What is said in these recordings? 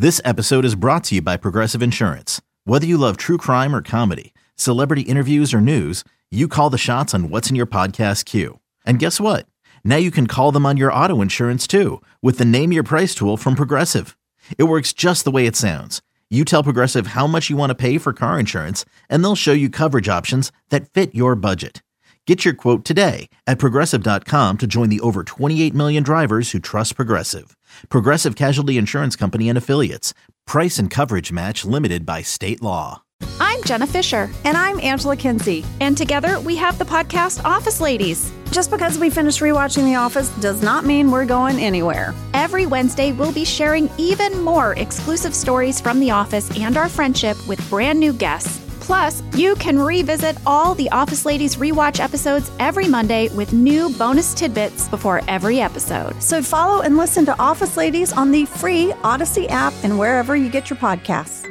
This episode is brought to you by Progressive Insurance. Whether you love true crime or comedy, celebrity interviews or news, you call the shots on what's in your podcast queue. And guess what? Now you can call them on your auto insurance too with the Name Your Price tool from Progressive. It works just the way it sounds. You tell Progressive how much you want to pay for car insurance, and they'll show you coverage options that fit your budget. Get your quote today at Progressive.com to join the over 28 million drivers who trust Progressive. Progressive Casualty Insurance Company and Affiliates. Price and coverage match limited by state law. I'm Jenna Fisher. And I'm Angela Kinsey. And together we have the podcast Office Ladies. Just because we finished rewatching The Office does not mean we're going anywhere. Every Wednesday, we'll be sharing even more exclusive stories from The Office and our friendship with brand new guests. Plus, you can revisit all the Office Ladies rewatch episodes every Monday with new bonus tidbits before every episode. So follow and listen to Office Ladies on the free Odyssey app and wherever you get your podcasts.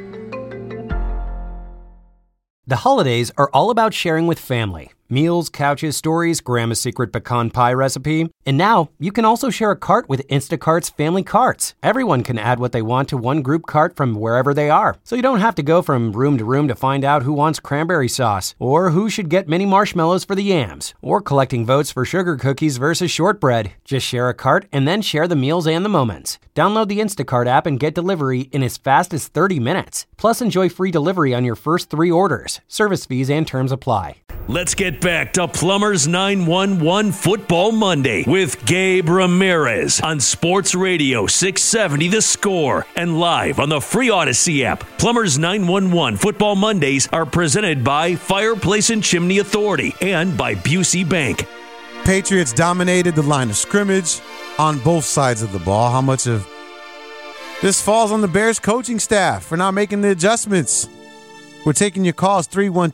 The holidays are all about sharing with family. Meals, couches, stories, Grandma's secret pecan pie recipe. And now, you can also share a cart with Instacart's Family Carts. Everyone can add what they want to one group cart from wherever they are. So you don't have to go from room to room to find out who wants cranberry sauce, or who should get mini marshmallows for the yams, or collecting votes for sugar cookies versus shortbread. Just share a cart and then share the meals and the moments. Download the Instacart app and get delivery in as fast as 30 minutes. Plus, enjoy free delivery on your first 3 orders. Service fees and terms apply. Let's get back to Plumbers 911 Football Monday with Gabe Ramirez on Sports Radio 670 The Score and live on the free Odyssey app. Plumbers 911 Football Mondays are presented by Fireplace and Chimney Authority and by Busey Bank. Patriots dominated the line of scrimmage on both sides of the ball. How much of this falls on the Bears coaching staff for not making the adjustments? We're taking your calls,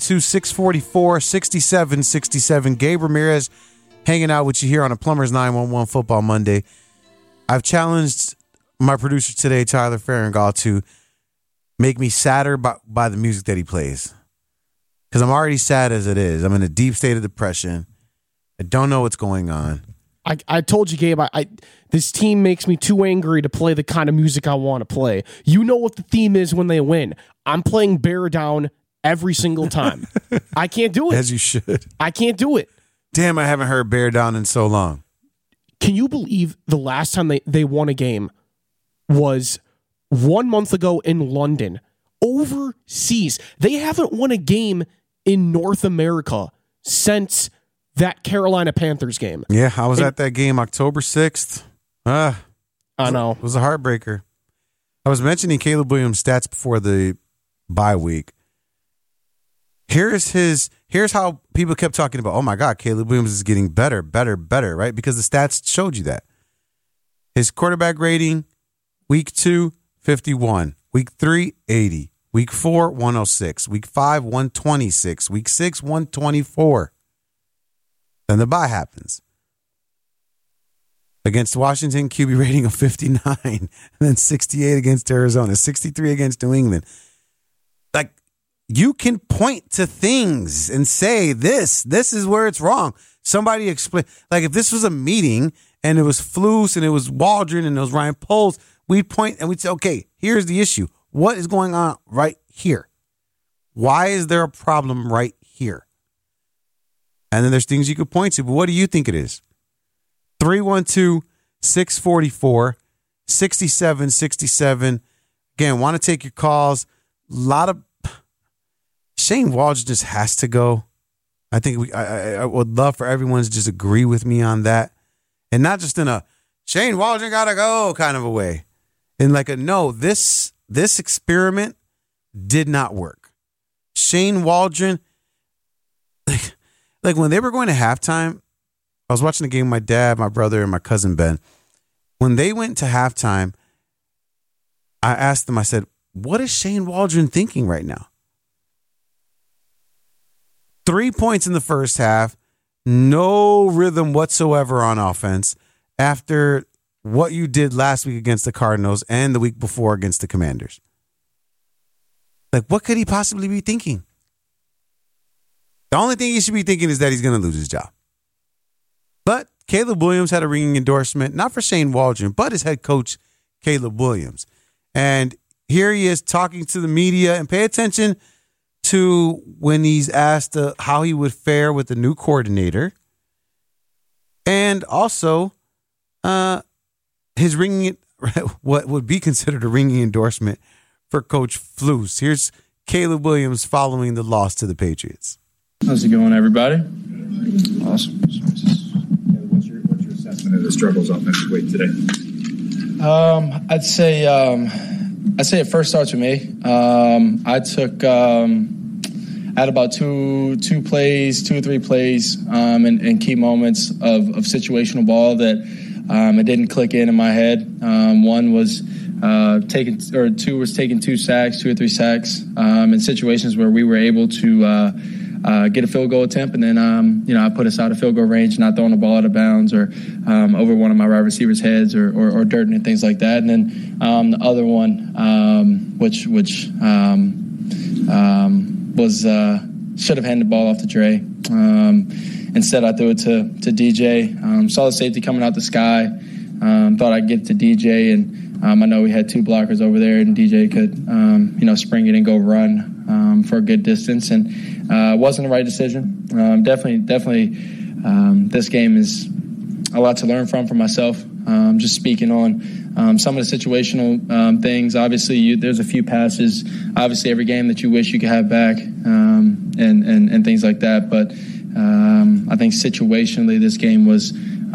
312-644-6767. Gabe Ramirez hanging out with you here on a Plumbers 911 Football Monday. I've challenged my producer today, Tyler Farringall, to make me sadder by the music that he plays. Because I'm already sad as it is. I'm in a deep state of depression. I don't know what's going on. I told you, Gabe, this team makes me too angry to play the kind of music I want to play. You know what the theme is when they win. I'm playing Bear Down every single time. I can't do it. As you should. I can't do it. Damn, I haven't heard Bear Down in so long. Can you believe the last time they won a game was 1 month ago in London, overseas? They haven't won a game in North America since that Carolina Panthers game. Yeah, I was at that game October 6th. I know. It was a heartbreaker. I was mentioning Caleb Williams' stats before the bye week. Here's how people kept talking about, oh my God, Caleb Williams is getting better, right? Because the stats showed you that. His quarterback rating, week 2, 51. Week 3, 80. Week 4, 106. Week 5, 126. Week 6, 124. Then the bye happens. Against Washington, QB rating of 59. And then 68 against Arizona. 63 against New England. Like, you can point to things and say, this is where it's wrong. Somebody explain. Like, if this was a meeting and it was Flus and it was Waldron and it was Ryan Poles, we'd point and we'd say, okay, here's the issue. What is going on right here? Why is there a problem right here? And then there's things you could point to, but what do you think it is? 312-644-6767. Again, want to take your calls. A lot of Shane Waldron just has to go. I think I would love for everyone to just agree with me on that. And not just in a Shane Waldron gotta go kind of a way. In like a no, this experiment did not work. Shane Waldron, like when they were going to halftime, I was watching the game with my dad, my brother, and my cousin Ben. When they went to halftime, I asked them, I said, what is Shane Waldron thinking right now? 3 points in the first half, no rhythm whatsoever on offense after what you did last week against the Cardinals and the week before against the Commanders. Like, what could he possibly be thinking? The only thing he should be thinking is that he's going to lose his job. But Caleb Williams had a ringing endorsement, not for Shane Waldron, but his head coach, Caleb Williams. And here he is talking to the media, and pay attention to when he's asked how he would fare with the new coordinator, and also his ringing, what would be considered a ringing endorsement for Coach Flus. Here's Caleb Williams following the loss to the Patriots. How's it going, everybody? Awesome. What's your assessment of the struggles offensively today? I'd say it first starts with me. I had about two or three plays in key moments of situational ball that it didn't click in my head. One was taking 2 sacks, 2 or 3 sacks in situations where we were able to get a field goal attempt, and then I put us out of field goal range, not throwing the ball out of bounds or over one of my wide receivers' heads or dirt and things like that. And then the other one, which was should have handed the ball off to Dre. Instead, I threw it to DJ. Saw the safety coming out the sky. Thought I'd get it to DJ, and I know we had 2 blockers over there, and DJ could spring it and go run for a good distance. And wasn't the right decision. Definitely, this game is a lot to learn from for myself. Just speaking on some of the situational things. Obviously, there's a few passes. Obviously, every game that you wish you could have back, and things like that. But I think situationally, this game was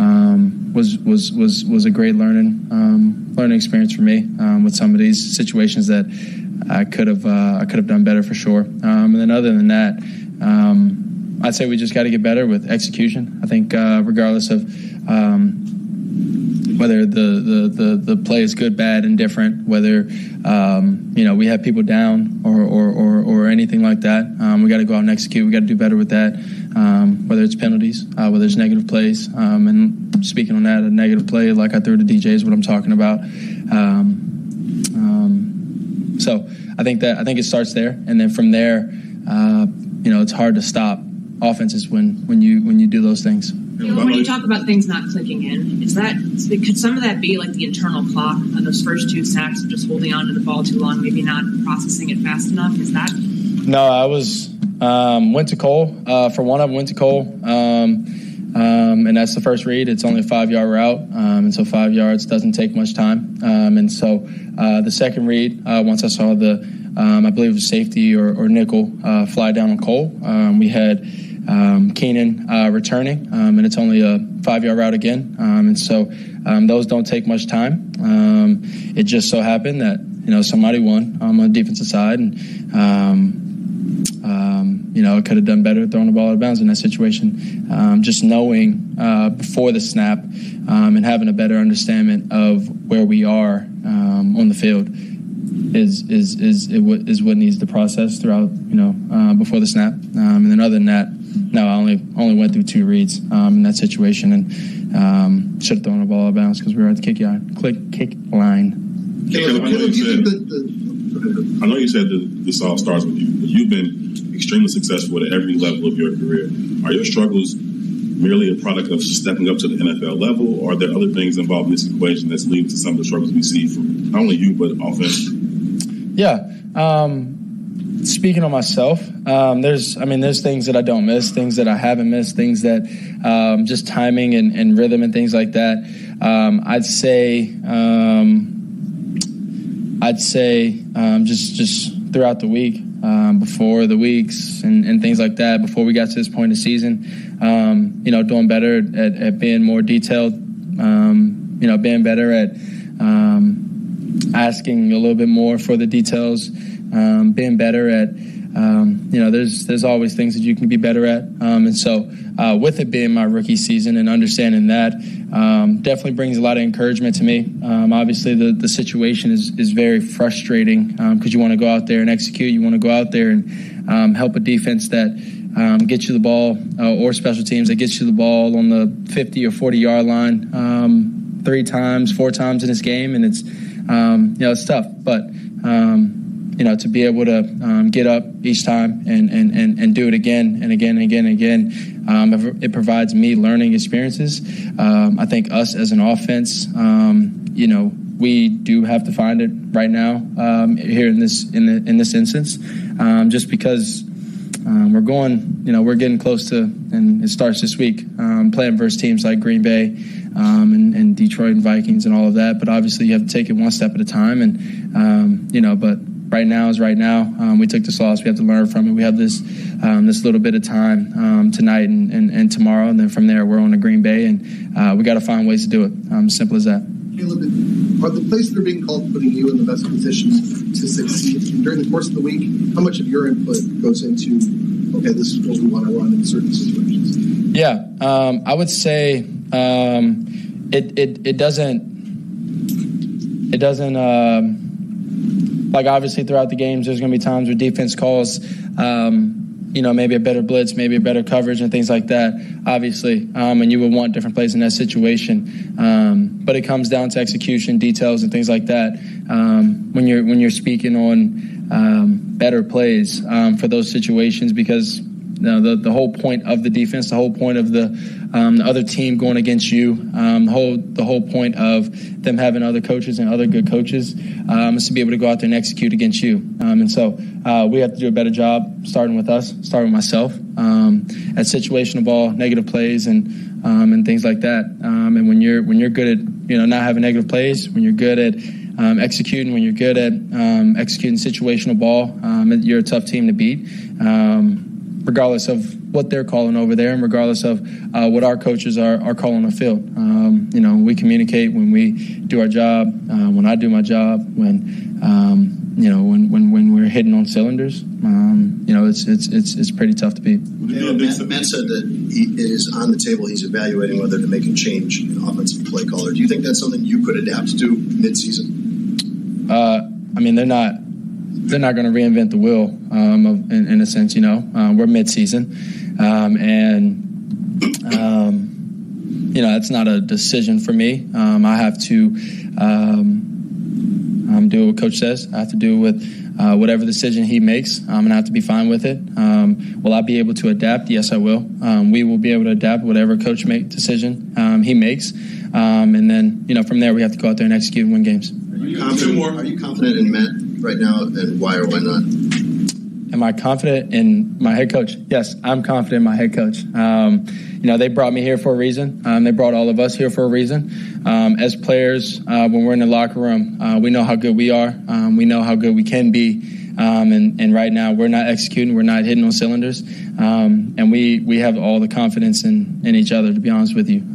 a great learning experience for me with some of these situations that I could have done better for sure. And then other than that, I'd say we just got to get better with execution. I think regardless of whether the play is good, bad, indifferent, whether we have people down or anything like that, we got to go out and execute. We got to do better with that. Whether it's penalties, whether it's negative plays, and speaking on that, a negative play like I threw to DJ is what I'm talking about. So I think it starts there, and then from there, it's hard to stop offenses when you do those things. When you talk about things not clicking in, could some of that be like the internal clock on those first 2 sacks of just holding on to the ball too long, maybe not processing it fast enough? Is that? No, I went to Cole. For one, I went to Cole, and that's the first read. It's only a 5-yard route, and so 5 yards doesn't take much time. And so the second read, once I saw the, I believe it was safety or nickel fly down on Cole, we had Keenan returning, and it's only a 5-yard route again. And so those don't take much time. It just so happened that somebody won on the defensive side, and it could have done better throwing the ball out of bounds in that situation. Just knowing before the snap and having a better understanding of where we are on the field is what needs to process throughout before the snap. And then other than that, no, I only went through 2 reads in that situation, and should have thrown the ball out of bounds because we were at the kick line. I know you said that this all starts with you, but you've been extremely successful at every level of your career. Are your struggles merely a product of stepping up to the NFL level, or are there other things involved in this equation that's leading to some of the struggles we see from not only you, but offensively? Yeah. Speaking on myself, there's things that I don't miss, things that I haven't missed, things that just timing and rhythm and things like that. I'd say just throughout the week, before the weeks and things like that, before we got to this point of the season, doing better at being more detailed, being better at asking a little bit more for the details, being better at, there's always things that you can be better at. And so with it being my rookie season and understanding that, definitely brings a lot of encouragement to me. Obviously, the situation is very frustrating because you want to go out there and execute. You want to go out there and help a defense that gets you the ball or special teams that gets you the ball on the 50 or 40-yard line 3 times, 4 times in this game. And it's, it's tough. But, to be able to get up each time and do it again and again and again and again, it provides me learning experiences. I think us as an offense, we do have to find it right now here in this instance, just because we're getting close to, and it starts this week, playing versus teams like Green Bay and Detroit and Vikings and all of that. But obviously you have to take it one step at a time, and but right now is right now. We took this loss. We have to learn from it. We have this little bit of time tonight and tomorrow, and then from there we're on to Green Bay, and we got to find ways to do it. Simple as that. Caleb, are the plays that are being called putting you in the best position to succeed during the course of the week? How much of your input goes into, okay, this is what we want to run in certain situations? Yeah, I would say it doesn't. Like, obviously throughout the games, there's going to be times where defense calls, maybe a better blitz, maybe a better coverage and things like that, obviously. And you would want different plays in that situation. But it comes down to execution, details, and things like that. When you're speaking on better plays for those situations, because the whole point of the defense, the whole point of the other team going against you, the whole point of them having other coaches and other good coaches is to be able to go out there and execute against you. And so we have to do a better job, starting with us, starting with myself, at situational ball, negative plays, and things like that. And when you're good at not having negative plays, when you're good at executing, when you're good at executing situational ball, you're a tough team to beat. Regardless of what they're calling over there, and regardless of what our coaches are calling on the field. We communicate when we do our job, when I do my job, when we're hitting on cylinders. It's pretty tough to beat. Matt said that it is on the table. He's evaluating whether to make a change in offensive play caller. Do you think that's something you could adapt to mid-season? They're not going to reinvent the wheel, in a sense. We're mid-season, it's not a decision for me. I have to do what Coach says. I have to do with whatever decision he makes. I'm going to have to be fine with it. Will I be able to adapt? Yes, I will. We will be able to adapt whatever Coach decision he makes, and then from there we have to go out there and execute and win games. Are you confident in Matt right now, and why or why not? Am I confident in my head coach? Yes, I'm confident in my head coach. They brought me here for a reason. They brought all of us here for a reason. As players, when we're in the locker room, we know how good we are. We know how good we can be. And right now, we're not executing. We're not hitting on cylinders. And we have all the confidence in each other, to be honest with you.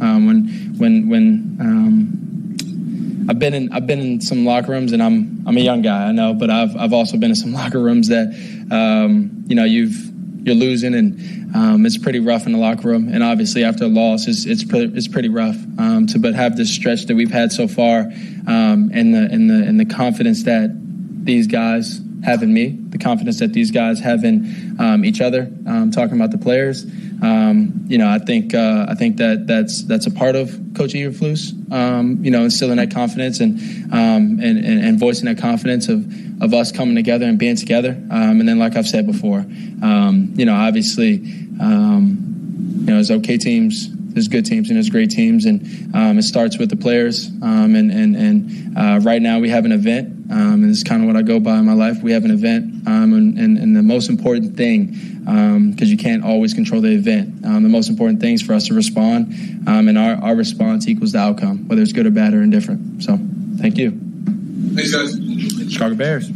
I've been in some locker rooms, and I'm a young guy, I know, but I've also been in some locker rooms that you're losing, and it's pretty rough in the locker room. And obviously after a loss, it's pretty rough. But have this stretch that we've had so far, and the confidence that these guys have in me, the confidence that these guys have in each other, talking about the players. I think that's a part of Coach Eberflus, instilling that confidence and voicing that confidence of us coming together and being together. And then, like I've said before, obviously, there's okay teams, there's good teams, and there's great teams, and it starts with the players. And right now we have an event, and it's kind of what I go by in my life. We have an event, and the most important thing, because you can't always control the event, the most important thing is for us to respond, and our response equals the outcome, whether it's good or bad or indifferent. So, thank you. Thanks, guys. Chicago Bears.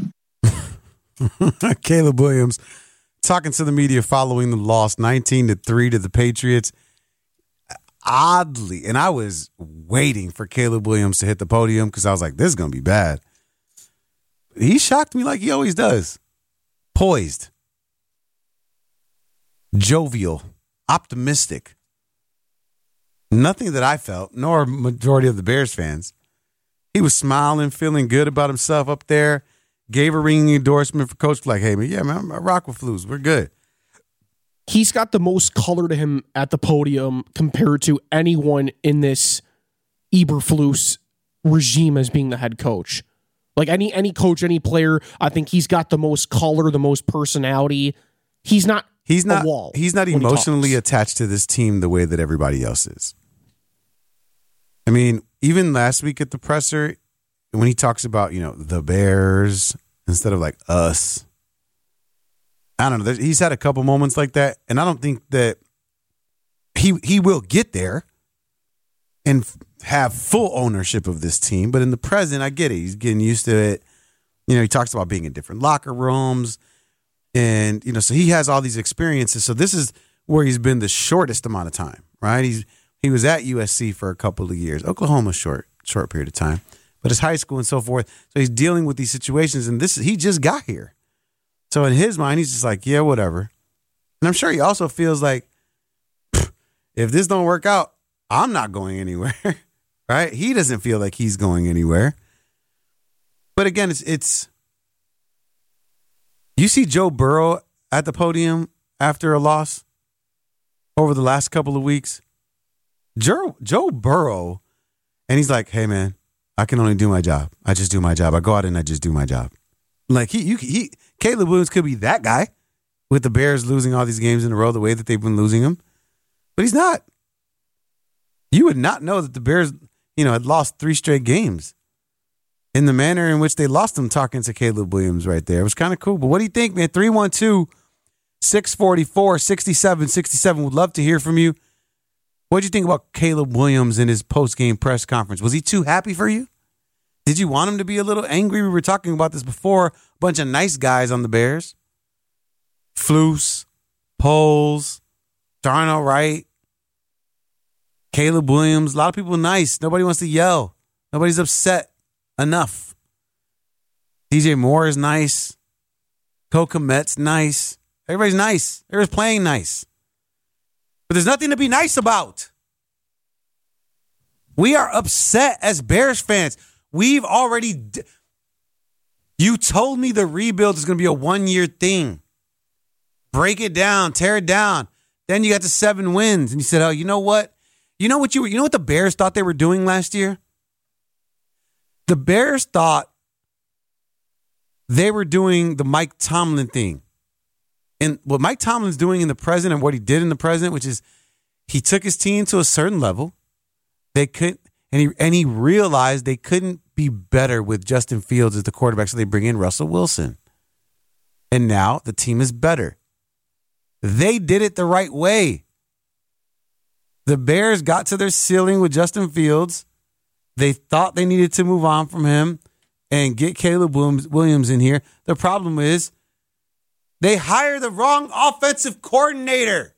Caleb Williams talking to the media following the loss 19-3 to the Patriots. Oddly, and I was waiting for Caleb Williams to hit the podium because I was like, this is going to be bad. He shocked me like he always does. Poised. Jovial. Optimistic. Nothing that I felt, nor majority of the Bears fans. He was smiling, feeling good about himself up there. Gave a ringing endorsement for Coach. Like, hey, man, I rock with Flus. We're good. He's got the most color to him at the podium compared to anyone in this Eberflus regime as being the head coach. Like any coach, any player, I think he's got the most color, the most personality. He's not a wall. He's not emotionally attached to this team the way that everybody else is. I mean, even last week at the presser, when he talks about, the Bears instead of like us, I don't know. He's had a couple moments like that, and I don't think that he will get there and have full ownership of this team. But in the present, I get it. He's getting used to it. He talks about being in different locker rooms, and so he has all these experiences. So this is where he's been the shortest amount of time, right? He was at USC for a couple of years. Oklahoma, short period of time, but it's high school and so forth. So he's dealing with these situations, and he just got here. So in his mind, he's just like, yeah, whatever. And I'm sure he also feels like, if this don't work out, I'm not going anywhere, right? He doesn't feel like he's going anywhere. But again, it's you see Joe Burrow at the podium after a loss over the last couple of weeks. Joe Burrow, and he's like, hey, man, I can only do my job. I just do my job. I go out and I just do my job. Like Caleb Williams could be that guy with the Bears losing all these games in a row the way that they've been losing them. But he's not. You would not know that the Bears, had lost 3 straight games in the manner in which they lost them, talking to Caleb Williams right there. It was kind of cool. But what do you think, man? 312-644-6767. Would love to hear from you. What did you think about Caleb Williams in his post-game press conference? Was he too happy for you? Did you want him to be a little angry? We were talking about this before. A bunch of nice guys on the Bears. Flus, Poles, Darnell Wright, Caleb Williams. A lot of people nice. Nobody wants to yell. Nobody's upset enough. DJ Moore is nice. Kokomet's nice. Everybody's nice. Everybody's playing nice. But there's nothing to be nice about. We are upset as Bears fans. We've already... You told me the rebuild is going to be a 1-year thing. Break it down. Tear it down. Then you got the 7 wins. And you said, oh, you know what? You know what the Bears thought they were doing last year? The Bears thought they were doing the Mike Tomlin thing. And what Mike Tomlin's doing in the present and what he did in the present, which is he took his team to a certain level. They couldn't, and he realized they couldn't be better with Justin Fields as the quarterback, so they bring in Russell Wilson. And now the team is better. They did it the right way. The Bears got to their ceiling with Justin Fields. They thought they needed to move on from him and get Caleb Williams in here. The problem is they hired the wrong offensive coordinator.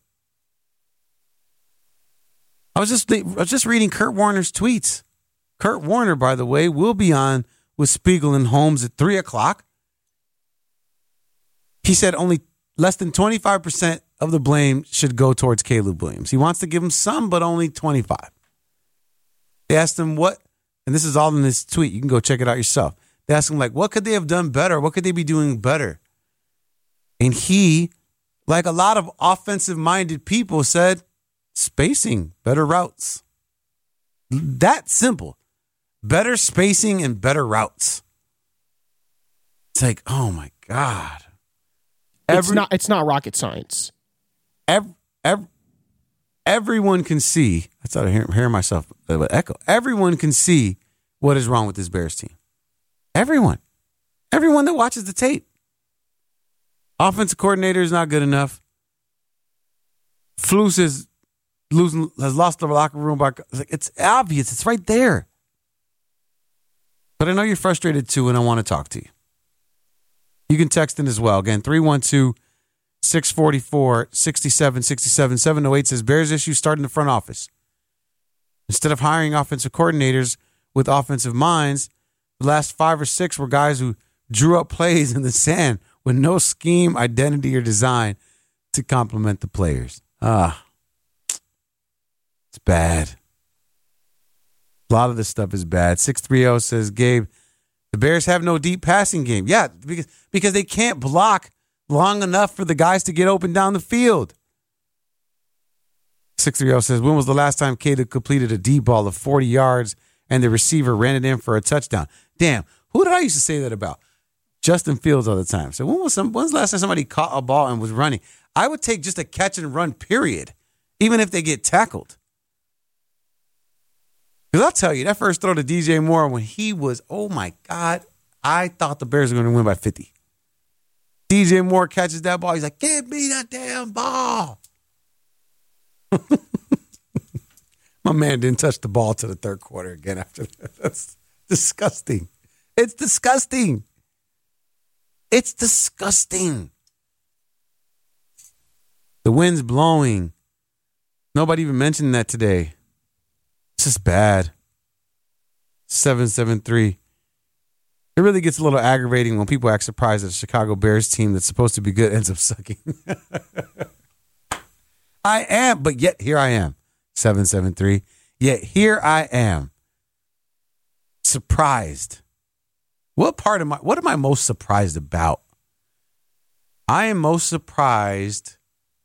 I was just reading Kurt Warner's tweets. Kurt Warner, by the way, will be on with Spiegel and Holmes at 3:00. He said only less than 25% of the blame should go towards Caleb Williams. He wants to give him some, but only 25. They asked him what, and this is all in this tweet. You can go check it out yourself. They asked him, what could they have done better? What could they be doing better? And he, like a lot of offensive-minded people, said, spacing, better routes. That simple. Better spacing and better routes. It's like, oh my God. It's not rocket science. Everyone can see. That's how I hear myself echo. Everyone can see what is wrong with this Bears team. Everyone that watches the tape. Offensive coordinator is not good enough. Flus has lost the locker room. It's obvious. It's right there. But I know you're frustrated too, and I want to talk to you. You can text in as well. Again, 312-644-6767. 708 says, Bears issue start in the front office. Instead of hiring offensive coordinators with offensive minds, the last 5 or 6 were guys who drew up plays in the sand with no scheme, identity, or design to complement the players. It's bad. A lot of this stuff is bad. 630 says, Gabe, the Bears have no deep passing game. Yeah, because they can't block long enough for the guys to get open down the field. 630 says, when was the last time Caleb completed a deep ball of 40 yards and the receiver ran it in for a touchdown? Damn, who did I used to say that about? Justin Fields all the time. So when's the last time somebody caught a ball and was running? I would take just a catch and run, period, even if they get tackled. Because I'll tell you, that first throw to DJ Moore when he was, oh my God, I thought the Bears were going to win by 50. DJ Moore catches that ball. He's like, give me that damn ball. My man didn't touch the ball to the third quarter again after that. That's disgusting. It's disgusting. It's disgusting. The wind's blowing. Nobody even mentioned that today. It's just bad. 773. It really gets a little aggravating when people act surprised that a Chicago Bears team that's supposed to be good ends up sucking. I am, but yet here I am. 773. Yet here I am. Surprised. What am I most surprised about? I am most surprised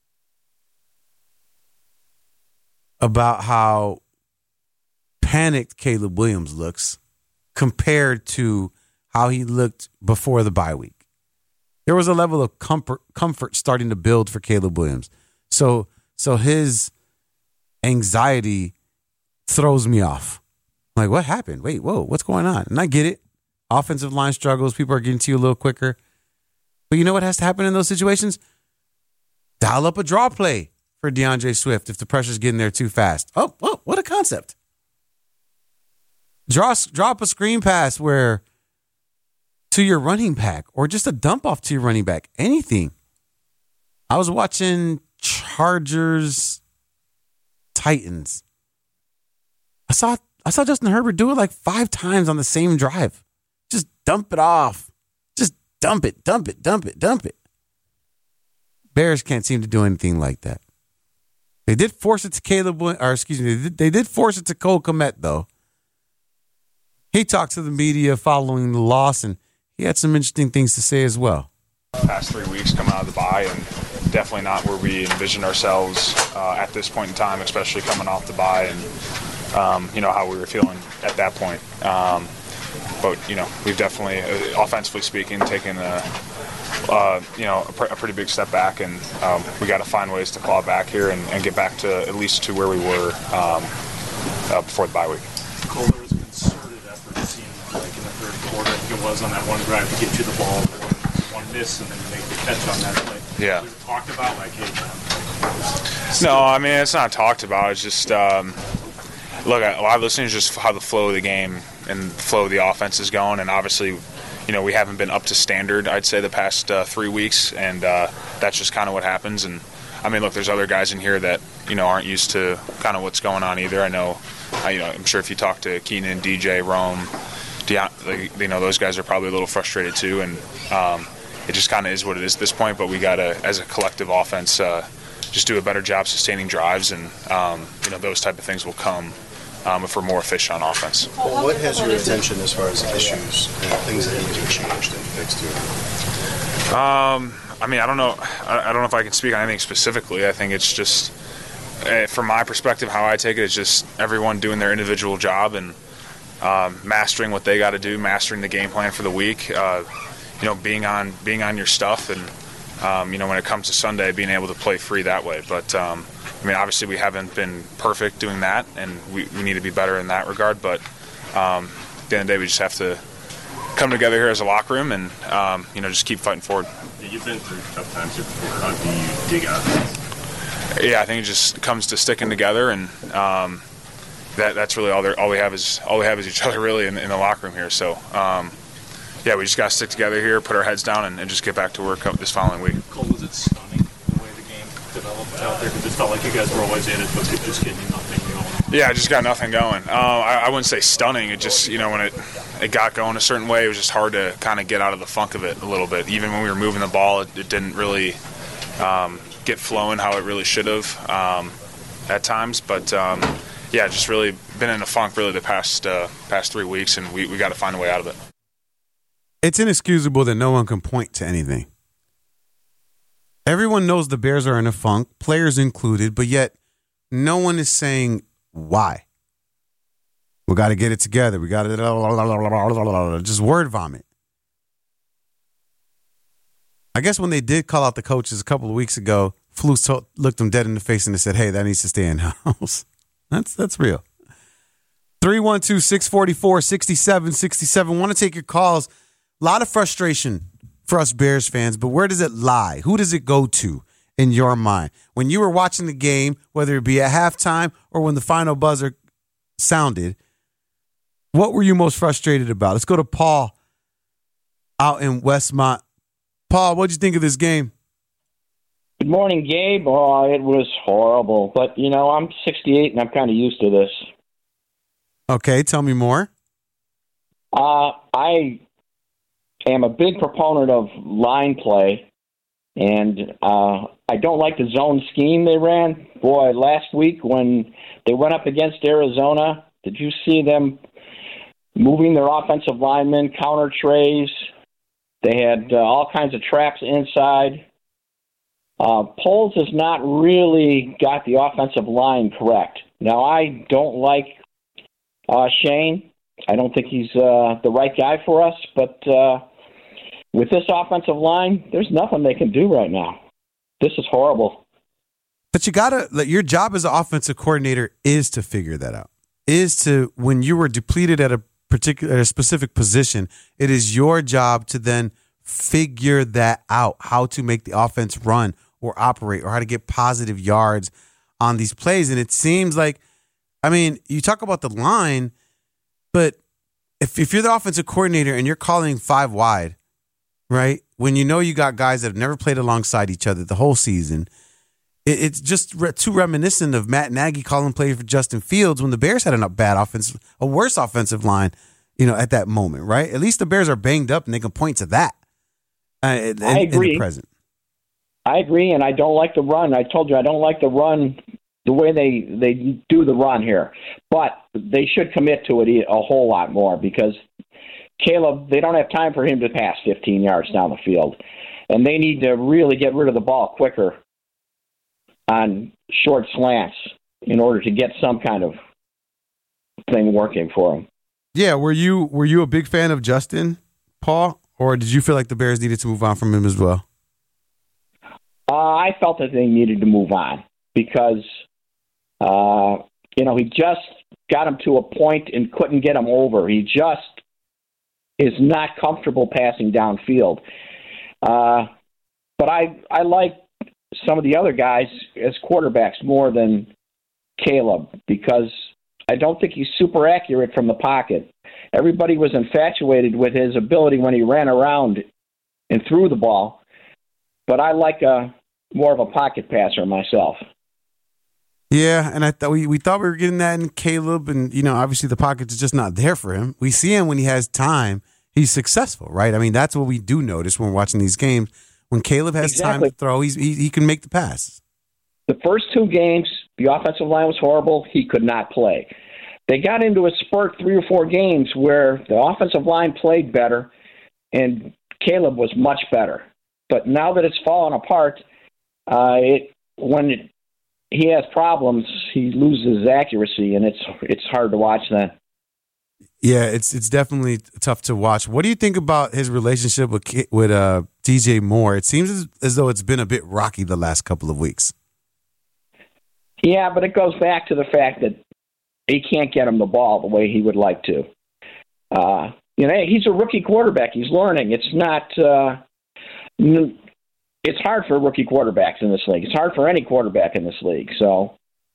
about how panicked Caleb Williams looks compared to how he looked before the bye week. There was a level of comfort starting to build for Caleb Williams. So his anxiety throws me off. I'm like, what happened? Wait, whoa, what's going on? And I get it. Offensive line struggles. People are getting to you a little quicker. But you know what has to happen in those situations? Dial up a draw play for DeAndre Swift if the pressure's getting there too fast. Oh, what a concept. Drop a screen pass where to your running back or just a dump off to your running back. Anything. I was watching Chargers Titans. I saw Justin Herbert do it like 5 times on the same drive. Just dump it off. Just dump it. Bears can't seem to do anything like that. They did force it to they did force it to Cole Kmet, though. He talked to the media following the loss, and he had some interesting things to say as well. Past 3 weeks coming out of the bye, and definitely not where we envisioned ourselves at this point in time, especially coming off the bye and, how we were feeling at that point. But, we've definitely, offensively speaking, taken a pretty big step back, and we got to find ways to claw back here and get back to at least to where we were before the bye week. Cole, there was a concerted effort, it seemed like, in the third quarter. I think it was on that one drive to get you the ball, one miss, and then make the catch on that play. Yeah. Was it talked about, like, hey, no, I mean, it's not talked about. It's just, look, a lot of those things are just how the flow of the game and the flow of the offense is going, and obviously, we haven't been up to standard, I'd say, the past 3 weeks, and that's just kind of what happens. And, I mean, look, there's other guys in here that, aren't used to kind of what's going on either. I know, I'm sure if you talk to Keenan, DJ, Rome, those guys are probably a little frustrated too, and it just kind of is what it is at this point. But we got to, as a collective offense, just do a better job sustaining drives, and those type of things will come if we're more efficient on offense. Well, what has your attention as far as issues and things that need to be changed and fixed here? I mean, I don't know if I can speak on anything specifically. I think it's just, from my perspective, how I take it is just everyone doing their individual job and mastering what they got to do, mastering the game plan for the week. Being on your stuff, and when it comes to Sunday, being able to play free that way. But I mean, obviously, we haven't been perfect doing that, and we need to be better in that regard. But at the end of the day, we just have to come together here as a locker room and just keep fighting forward. Yeah, you've been through tough times here before. How do you dig out of it? Yeah, I think it just comes to sticking together, and that's really all we have is each other really in the locker room here. So we just got to stick together here, put our heads down, and just get back to work this following week. Cole, was it stunning the way the game developed out there? Because it felt like you guys were always in it, but just getting nothing going. Yeah, just got nothing going. I wouldn't say stunning. It just, when it got going a certain way, it was just hard to kind of get out of the funk of it a little bit. Even when we were moving the ball, it didn't really get flowing how it really should have at times. But just really been in a funk really the past 3 weeks, and we got to find a way out of it. It's inexcusable that no one can point to anything. Everyone knows the Bears are in a funk, players included, but yet no one is saying why. We got to get it together. We got to just word vomit. I guess when they did call out the coaches a couple of weeks ago, Flus looked them dead in the face and said, "Hey, that needs to stay in house." That's real. 312-644-6767. Want to take your calls. A lot of frustration for us Bears fans, but where does it lie? Who does it go to in your mind? When you were watching the game, whether it be at halftime or when the final buzzer sounded, what were you most frustrated about? Let's go to Paul out in Westmont. Paul, what'd you think of this game? Good morning, Gabe. Oh, it was horrible. But, I'm 68 and I'm kind of used to this. Okay, tell me more. I am a big proponent of line play, and I don't like the zone scheme they ran. Boy, last week when they went up against Arizona, did you see them moving their offensive linemen, counter trays? They had all kinds of traps inside. Poles has not really got the offensive line correct. Now, I don't like Shane. I don't think he's the right guy for us, but with this offensive line, there's nothing they can do right now. This is horrible. But your job as an offensive coordinator is to figure that out. Is to, when you were depleted at a specific position, it is your job to then figure that out, how to make the offense run or operate or how to get positive yards on these plays. And it seems like, you talk about the line, but if you're the offensive coordinator and you're calling 5 wide, right, when you got guys that have never played alongside each other the whole season, it's just too reminiscent of Matt Nagy calling plays for Justin Fields when the Bears had a worse offensive line, at that moment, right? At least the Bears are banged up and they can point to that. I agree. In the present. I agree, and I don't like the run. I told you I don't like the run the way they do the run here. But they should commit to it a whole lot more because Caleb, they don't have time for him to pass 15 yards down the field. And they need to really get rid of the ball quicker on short slants in order to get some kind of thing working for them. Yeah, were you a big fan of Justin, Paul, or did you feel like the Bears needed to move on from him as well? I felt that they needed to move on because, he just got him to a point and couldn't get him over. He just is not comfortable passing downfield. But I like some of the other guys as quarterbacks more than Caleb because I don't think he's super accurate from the pocket. Everybody was infatuated with his ability when he ran around and threw the ball, but I like more of a pocket passer myself. Yeah, and I thought we thought we were getting that in Caleb, and obviously the pocket is just not there for him. We see him when he has time; he's successful, right? That's what we do notice when we're watching these games. When Caleb has time to throw, he can make the pass. The first 2 games, the offensive line was horrible. He could not play. They got into a spurt 3 or 4 games where the offensive line played better, and Caleb was much better. But now that it's fallen apart, when he has problems, he loses his accuracy, and it's hard to watch then. Yeah, it's definitely tough to watch. What do you think about his relationship with DJ Moore? It seems as though it's been a bit rocky the last couple of weeks. Yeah, but it goes back to the fact that he can't get him the ball the way he would like to. He's a rookie quarterback. He's learning. It's not. It's hard for rookie quarterbacks in this league. It's hard for any quarterback in this league. So,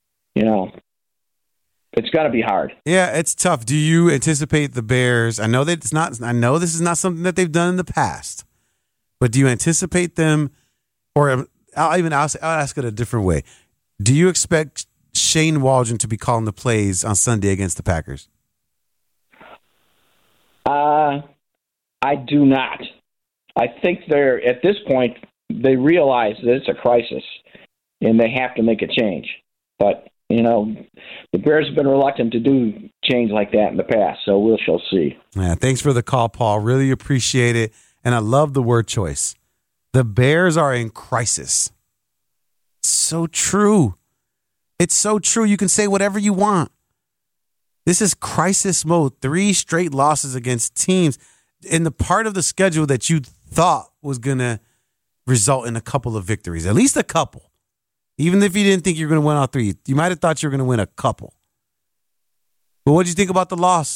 it's got to be hard. Yeah, it's tough. Do you anticipate the Bears? I know that it's not. I know this is not something that they've done in the past, but do you anticipate them? Or I'll ask it a different way. Do you expect Shane Waldron to be calling the plays on Sunday against the Packers? I do not. I think they're at this point they realize that it's a crisis and they have to make a change. But the Bears have been reluctant to do change like that in the past, so we shall see. Yeah, thanks for the call, Paul. Really appreciate it, and I love the word choice. The Bears are in crisis. So true. It's so true. You can say whatever you want. This is crisis mode. 3 straight losses against teams in the part of the schedule that you thought was going to result in a couple of victories, at least a couple. Even if you didn't think you were going to win all 3, you might have thought you were going to win a couple. But what do you think about the loss?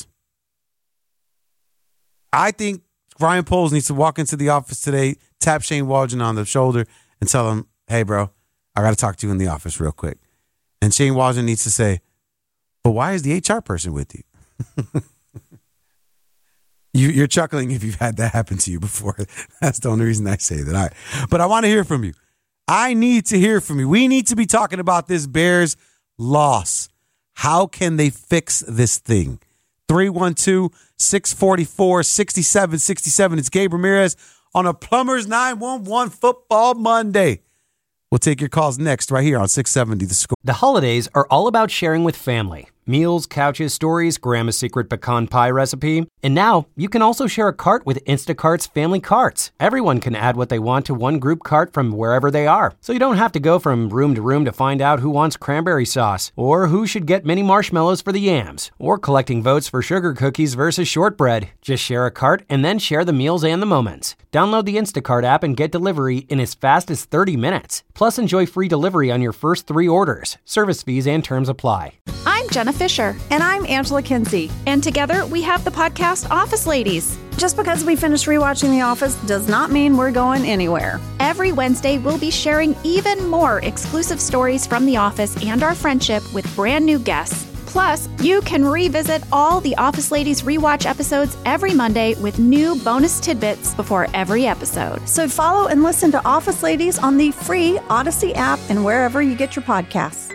I think Ryan Poles needs to walk into the office today, tap Shane Waldron on the shoulder, and tell him, hey, bro, I got to talk to you in the office real quick. And Shane Waldron needs to say, but why is the HR person with you? You're chuckling if you've had that happen to you before. That's the only reason I say that. All right. But I want to hear from you. I need to hear from you. We need to be talking about this Bears loss. How can they fix this thing? 312-644-6767. It's Gabe Ramirez on a Plumbers 911 Football Monday. We'll take your calls next right here on 670 The Score. The holidays are all about sharing with family. Meals, couches, stories, Grandma's secret pecan pie recipe. And now you can also share a cart with Instacart's family carts. Everyone can add what they want to one group cart from wherever they are. So you don't have to go from room to room to find out who wants cranberry sauce, or who should get mini marshmallows for the yams, or collecting votes for sugar cookies versus shortbread. Just share a cart and then share the meals and the moments. Download the Instacart app and get delivery in as fast as 30 minutes. Plus, enjoy free delivery on your first 3 orders. Service fees and terms apply. I'm Jenna Fisher. And I'm Angela Kinsey. And together we have the podcast Office Ladies. Just because we finished rewatching The Office does not mean we're going anywhere. Every Wednesday, we'll be sharing even more exclusive stories from The Office and our friendship with brand new guests. Plus, you can revisit all the Office Ladies rewatch episodes every Monday with new bonus tidbits before every episode. So follow and listen to Office Ladies on the free Odyssey app and wherever you get your podcasts.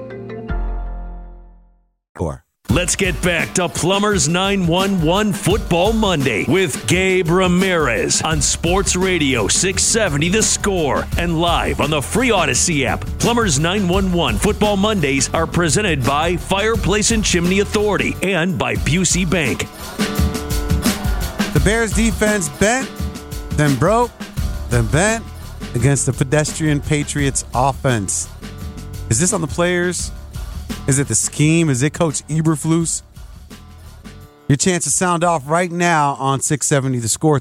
Let's get back to Plumbers 911 Football Monday with Gabe Ramirez on Sports Radio 670 The Score and live on the free Odyssey app. Plumbers 911 Football Mondays are presented by Fireplace and Chimney Authority and by Busey Bank. The Bears defense bent, then broke, then bent against the pedestrian Patriots offense. Is this on the players? Is it the scheme? Is it Coach Eberflus? Your chance to sound off right now on 670 The Score,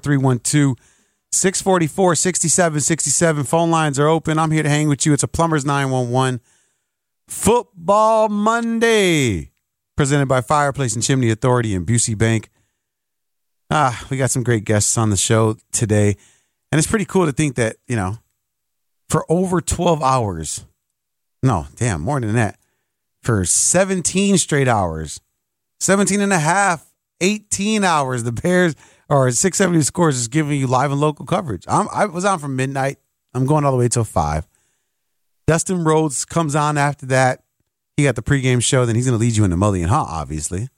312-644-6767. Phone lines are open. I'm here to hang with you. It's a Plumbers 911 Football Monday, presented by Fireplace and Chimney Authority and Busey Bank. We got some great guests on the show today. And it's pretty cool to think that, for over 12 hours, more than that, for 17 straight hours, 17 and a half, 18 hours, the Bears or 670 Scores is giving you live and local coverage. I was on from midnight. I'm going all the way till 5. Dustin Rhodes comes on after that. He got the pregame show. Then he's going to lead you into Mully and Haw, obviously.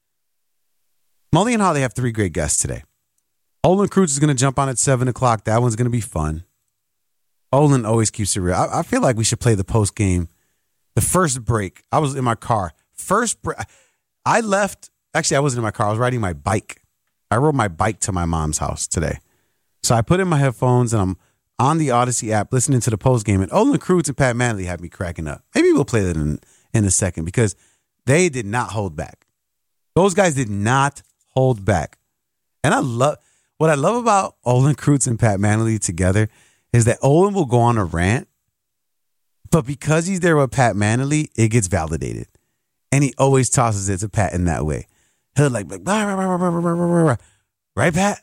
Mully and Haw, they have 3 great guests today. Olin Kreutz is going to jump on at 7 o'clock. That one's going to be fun. Olin always keeps it real. I feel like we should play the post game. The first break, I was in my car. First break, I left. Actually, I wasn't in my car. I was riding my bike. I rode my bike to my mom's house today. So I put in my headphones and I'm on the Odyssey app listening to the post game. And Olin Kreutz and Pat Manley had me cracking up. Maybe we'll play that in a second because they did not hold back. Those guys did not hold back. And what I love about Olin Kreutz and Pat Manley together is that Olin will go on a rant. But because he's there with Pat Manley, it gets validated. And he always tosses it to Pat in that way. He'll like, right, Pat?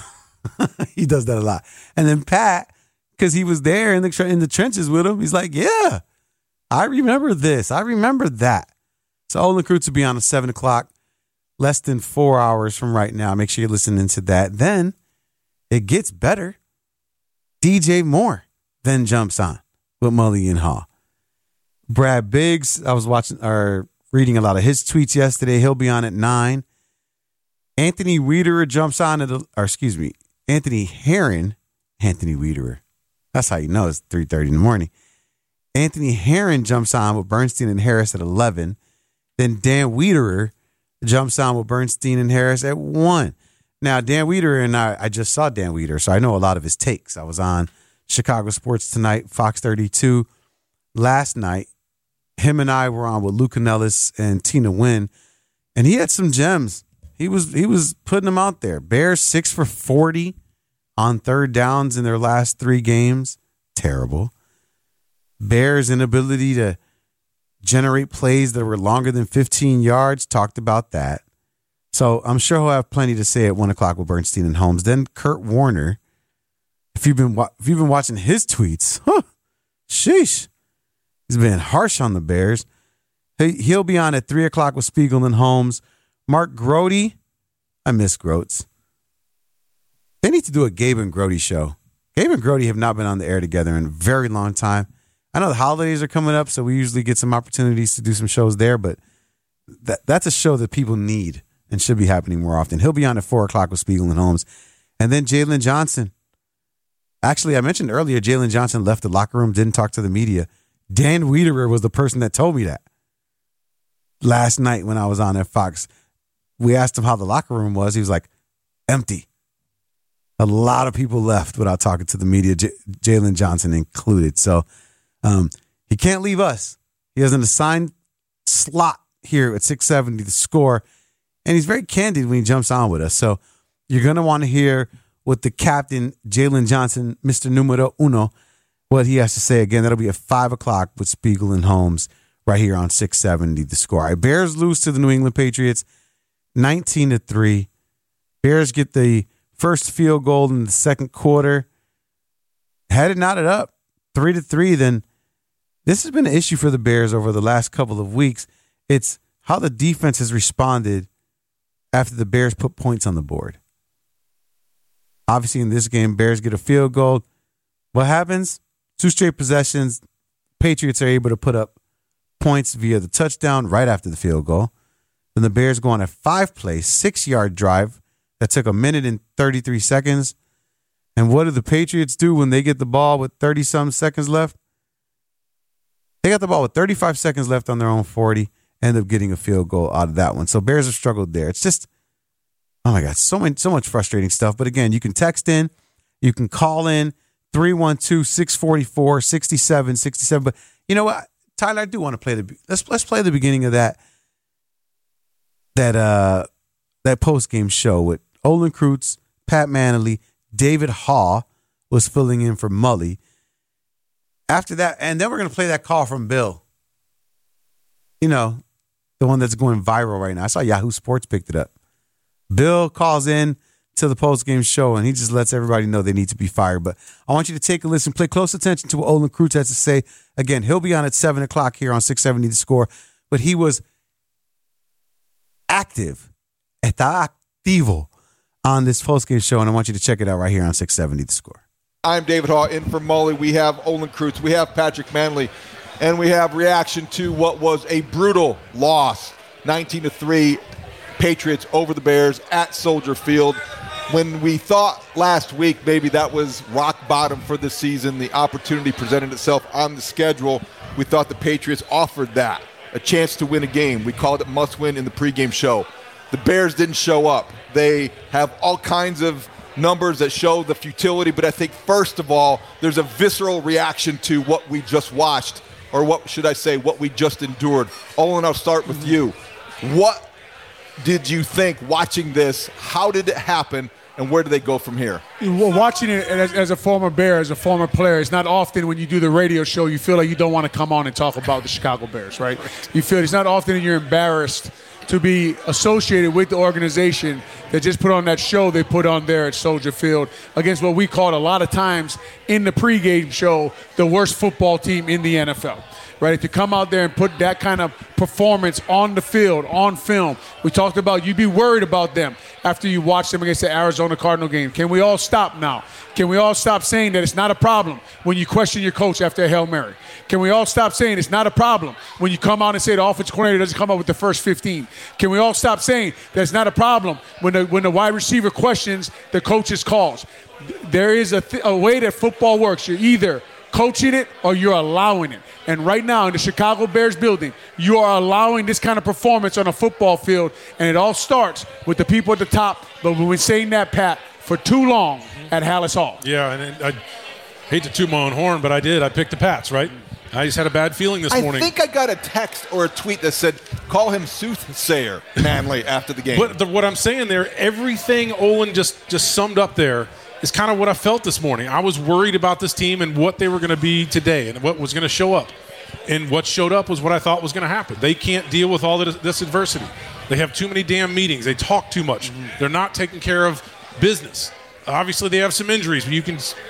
He does that a lot. And then Pat, because he was there in the trenches with him, he's like, yeah, I remember this. I remember that. So Olin Kreutz will be on at 7 o'clock, less than 4 hours from right now. Make sure you're listening to that. Then it gets better. DJ Moore then jumps on with Mully and Haw. Brad Biggs, I was reading a lot of his tweets yesterday. He'll be on at 9. Anthony Wiederer jumps on Anthony Herron. Anthony Wiederer. That's how you know it's 3:30 in the morning. Anthony Herron jumps on with Bernstein and Harris at 11. Then Dan Wiederer jumps on with Bernstein and Harris at 1. Now, Dan Wiederer and I just saw Dan Wiederer, so I know a lot of his takes. I was on Chicago Sports Tonight, Fox 32 last night. Him and I were on with Luke Canellis and Tina Nguyen, and he had some gems. He was putting them out there. Bears 6 for 40 on third downs in their last 3 games. Terrible. Bears' inability to generate plays that were longer than 15 yards. Talked about that. So I'm sure he'll have plenty to say at 1 o'clock with Bernstein and Holmes. Then Kurt Warner, if you've been watching his tweets, sheesh, he's been harsh on the Bears. He'll be on at 3 o'clock with Spiegel and Holmes. Mark Grody, I miss Groats. They need to do a Gabe and Grody show. Gabe and Grody have not been on the air together in a very long time. I know the holidays are coming up, so we usually get some opportunities to do some shows there, but that's a show that people need and should be happening more often. He'll be on at 4 o'clock with Spiegel and Holmes. And then Jalen Johnson. Actually, I mentioned earlier, Jalen Johnson left the locker room, didn't talk to the media. Dan Wiederer was the person that told me that last night when I was on at Fox. We asked him how the locker room was. He was like, empty. A lot of people left without talking to the media, Jalen Johnson included. So he can't leave us. He has an assigned slot here at 670 The Score, and he's very candid when he jumps on with us. So you're going to want to hear what the captain, Jalen Johnson, Mr. Numero Uno, what he has to say. Again, that'll be at 5 o'clock with Spiegel and Holmes right here on 670 The Score. All right, Bears lose to the New England Patriots 19-3. Bears get the first field goal in the second quarter. Had it knotted up 3-3, then this has been an issue for the Bears over the last couple of weeks. It's how the defense has responded after the Bears put points on the board. Obviously, in this game, Bears get a field goal. What happens? 2 straight possessions. Patriots are able to put up points via the touchdown right after the field goal. Then the Bears go on a 5-play, 6-yard drive that took 1 minute and 33 seconds. And what do the Patriots do when they get the ball with 30-some seconds left? They got the ball with 35 seconds left on their own 40, end up getting a field goal out of that one. So Bears have struggled there. It's just, oh my God, so much frustrating stuff. But again, you can text in, you can call in, 312-644-6767. But you know what, Tyler, I do want to play let's play the beginning of that post-game show with Olin Kreutz, Pat Manley, David Haugh was filling in for Mully. After that, and then we're going to play that call from Bill. You know, the one that's going viral right now. I saw Yahoo Sports picked it up. Bill calls in to the post-game show, and he just lets everybody know they need to be fired. But I want you to take a listen, pay close attention to what Olin Kreutz has to say. Again, he'll be on at 7 o'clock here on 670 The Score. But he was active, activo on this post-game show, and I want you to check it out right here on 670 The Score. I'm David Haugh in for Mully. We have Olin Kreutz. We have Patrick Manley. And we have reaction to what was a brutal loss, 19-3, Patriots over the Bears at Soldier Field. When we thought last week maybe that was rock bottom for the season, the opportunity presented itself on the schedule, we thought the Patriots offered that, a chance to win a game. We called it must-win in the pregame show. The Bears didn't show up. They have all kinds of numbers that show the futility, but I think first of all, there's a visceral reaction to what we just watched, or what should I say, what we just endured. Olin, I'll start with you. What did you think watching this? How did it happen, and where do they go from here? Well, watching it as a former Bear, as a former player, it's not often when you do the radio show you feel like you don't want to come on and talk about the Chicago Bears, right? You feel it's not often that you're embarrassed to be associated with the organization that just put on that show they put on there at Soldier Field against what we called a lot of times in the pregame show the worst football team in the NFL. Right, to come out there and put that kind of performance on the field, on film. We talked about you'd be worried about them after you watch them against the Arizona Cardinal game. Can we all stop now? Can we all stop saying that it's not a problem when you question your coach after a Hail Mary? Can we all stop saying it's not a problem when you come out and say the offensive coordinator doesn't come up with the first 15? Can we all stop saying that it's not a problem when the wide receiver questions the coach's calls? There is a way that football works. You're either coaching it or you're allowing it. And right now in the Chicago Bears building, you are allowing this kind of performance on a football field, and it all starts with the people at the top. But we've been saying that, Pat, for too long at Hallis Hall. Yeah, and I hate to toot my own horn, but I did. I picked the Pats, right? I just had a bad feeling this morning. I think I got a text or a tweet that said, call him soothsayer, Manley, after the game. But what I'm saying there, everything Olin just summed up there is kind of what I felt this morning. I was worried about this team and what they were going to be today and what was going to show up. And what showed up was what I thought was going to happen. They can't deal with all of this adversity. They have too many damn meetings. They talk too much. They're not taking care of business. Obviously, they have some injuries, but you